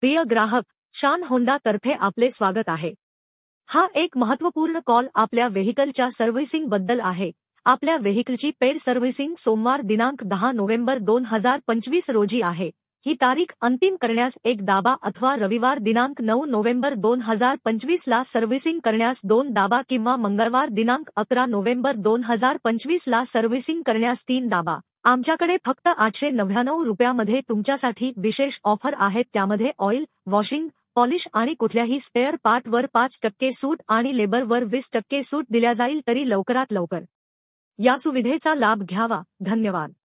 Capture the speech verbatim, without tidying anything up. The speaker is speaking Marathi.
प्रिय ग्राहक, शान होंडा तर्फे आपले स्वागत आहे। हा एक महत्त्वपूर्ण कॉल आपल्या व्हेइकलच्या सर्व्हिसिंग बद्दल आहे। आपल्या व्हेइकलची पेड सर्व्हिसिंग सोमवार दिनांक दहा नोव्हेंबर दोन हजार पंचवीस रोजी आहे। ही तारीख अंतिम करण्यास एक दाबा अथवा रविवार दिनांक नऊ नोव्हेंबर दोन हजार पंचवीस ला सर्व्हिसिंग करण्यास दोन दाबा किंवा मंगळवार दिनांक अकरा नोव्हेंबर दोन हजार पंचवीस ला सर्व्हिसिंग करण्यास तीन दाबा। आमच्याकडे फक्त आठशे नव्याण्णव रुपयामध्ये तुमच्यासाठी विशेष ऑफर आहेत, त्यामध्ये ऑइल, वॉशिंग, पॉलिश आणि कुठल्याही स्पेअर पार्टवर पाच टक्के सूट आणि लेबरवर वीस टक्के सूट दिल्या जाईल, तरी लवकरात लवकर या सुविधेचा लाभ घ्यावा। धन्यवाद।